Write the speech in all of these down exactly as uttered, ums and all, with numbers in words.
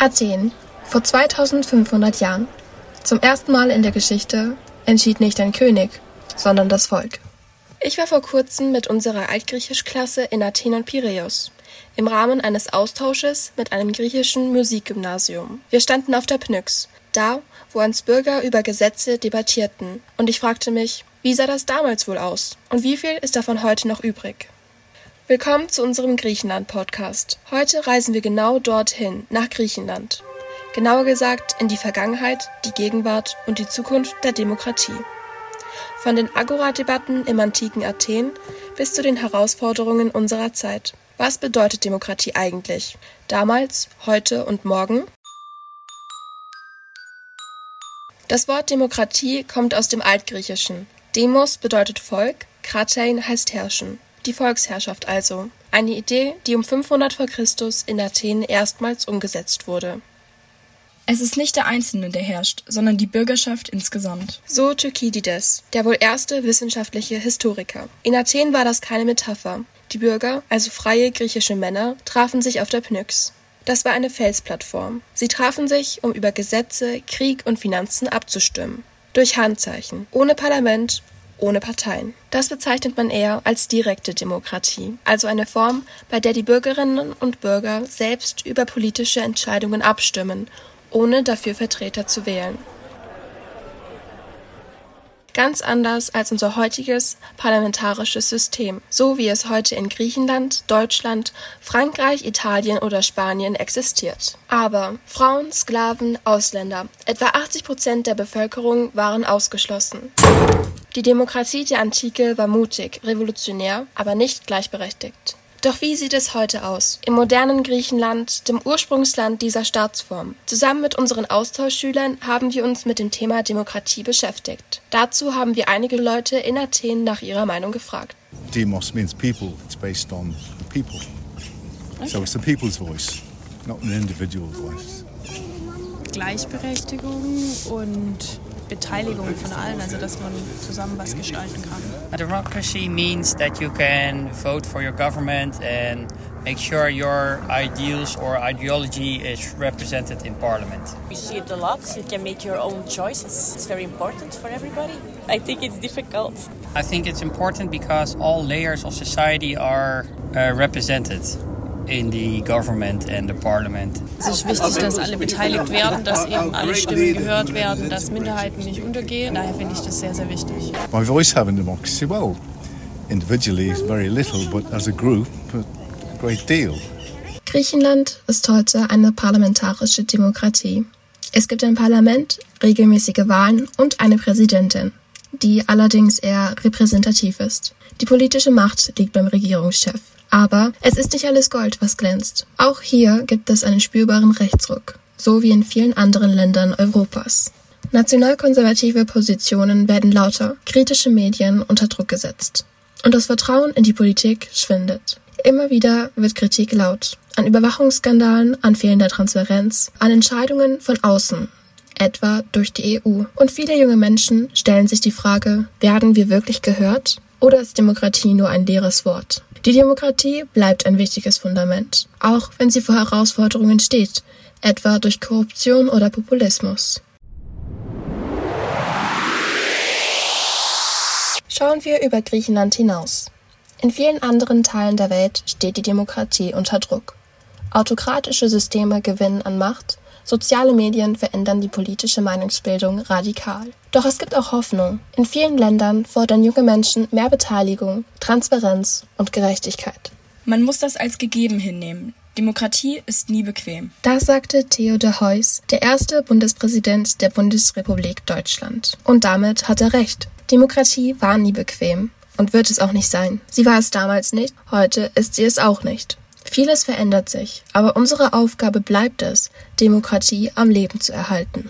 Athen, vor zweitausendfünfhundert Jahren. Zum ersten Mal in der Geschichte entschied nicht ein König, sondern das Volk. Ich war vor kurzem mit unserer Altgriechisch-Klasse in Athen und Piräus, im Rahmen eines Austausches mit einem griechischen Musikgymnasium. Wir standen auf der Pnyx, da, wo einst Bürger über Gesetze debattierten, und ich fragte mich, wie sah das damals wohl aus und wie viel ist davon heute noch übrig? Willkommen zu unserem Griechenland-Podcast. Heute reisen wir genau dorthin, nach Griechenland. Genauer gesagt in die Vergangenheit, die Gegenwart und die Zukunft der Demokratie. Von den Agora-Debatten im antiken Athen bis zu den Herausforderungen unserer Zeit. Was bedeutet Demokratie eigentlich? Damals, heute und morgen? Das Wort Demokratie kommt aus dem Altgriechischen. Demos bedeutet Volk, kratein heißt herrschen. Die Volksherrschaft also. Eine Idee, die um fünfhundert vor Christus in Athen erstmals umgesetzt wurde. Es ist nicht der Einzelne, der herrscht, sondern die Bürgerschaft insgesamt. So Thukydides, der wohl erste wissenschaftliche Historiker. In Athen war das keine Metapher. Die Bürger, also freie griechische Männer, trafen sich auf der Pnyx. Das war eine Felsplattform. Sie trafen sich, um über Gesetze, Krieg und Finanzen abzustimmen. Durch Handzeichen, ohne Parlament, ohne Parteien. Das bezeichnet man eher als direkte Demokratie, also eine Form, bei der die Bürgerinnen und Bürger selbst über politische Entscheidungen abstimmen, ohne dafür Vertreter zu wählen. Ganz anders als unser heutiges parlamentarisches System, so wie es heute in Griechenland, Deutschland, Frankreich, Italien oder Spanien existiert. Aber Frauen, Sklaven, Ausländer, etwa achtzig Prozent der Bevölkerung waren ausgeschlossen. Die Demokratie der Antike war mutig, revolutionär, aber nicht gleichberechtigt. Doch wie sieht es heute aus? Im modernen Griechenland, dem Ursprungsland dieser Staatsform. Zusammen mit unseren Austauschschülern haben wir uns mit dem Thema Demokratie beschäftigt. Dazu haben wir einige Leute in Athen nach ihrer Meinung gefragt. Demos means people. It's based on the people. So it's the people's voice, not an individual voice. Gleichberechtigung und Beteiligung von allen, also dass man zusammen was gestalten kann. A democracy means that you can vote for your government and make sure your ideals or ideology is represented in parliament. You see it a lot. You can make your own choices. It's very important for everybody. I think it's difficult. I think it's important because all layers of society are uh, represented in the government and the parliament. Es ist wichtig, dass alle beteiligt werden, dass eben alle Stimmen gehört werden, dass Minderheiten nicht untergehen. Daher finde ich das sehr, sehr wichtig. My voice having democracy, well, individually is very little, but as a group, a great deal. Griechenland ist heute eine parlamentarische Demokratie. Es gibt ein Parlament, regelmäßige Wahlen und eine Präsidentin, die allerdings eher repräsentativ ist. Die politische Macht liegt beim Regierungschef. Aber es ist nicht alles Gold, was glänzt. Auch hier gibt es einen spürbaren Rechtsruck, so wie in vielen anderen Ländern Europas. Nationalkonservative Positionen werden lauter, kritische Medien unter Druck gesetzt. Und das Vertrauen in die Politik schwindet. Immer wieder wird Kritik laut. An Überwachungsskandalen, an fehlender Transparenz, an Entscheidungen von außen, etwa durch die E U. Und viele junge Menschen stellen sich die Frage, werden wir wirklich gehört? Oder ist Demokratie nur ein leeres Wort? Die Demokratie bleibt ein wichtiges Fundament, auch wenn sie vor Herausforderungen steht, etwa durch Korruption oder Populismus. Schauen wir über Griechenland hinaus. In vielen anderen Teilen der Welt steht die Demokratie unter Druck. Autokratische Systeme gewinnen an Macht, soziale Medien verändern die politische Meinungsbildung radikal. Doch es gibt auch Hoffnung. In vielen Ländern fordern junge Menschen mehr Beteiligung, Transparenz und Gerechtigkeit. Man muss das als gegeben hinnehmen. Demokratie ist nie bequem. Das sagte Theodor Heuss, der erste Bundespräsident der Bundesrepublik Deutschland. Und damit hat er recht. Demokratie war nie bequem und wird es auch nicht sein. Sie war es damals nicht, heute ist sie es auch nicht. Vieles verändert sich, aber unsere Aufgabe bleibt es, Demokratie am Leben zu erhalten.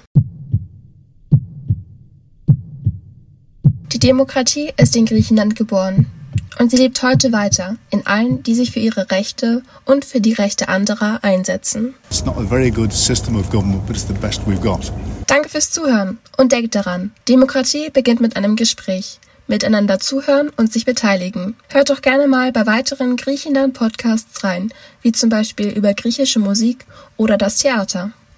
Die Demokratie ist in Griechenland geboren und sie lebt heute weiter in allen, die sich für ihre Rechte und für die Rechte anderer einsetzen. It's not a very good system of government, but it's the best we've got. Danke fürs Zuhören und denkt daran, Demokratie beginnt mit einem Gespräch. Miteinander zuhören und sich beteiligen. Hört doch gerne mal bei weiteren Griechenland-Podcasts rein, wie zum Beispiel über griechische Musik oder das Theater.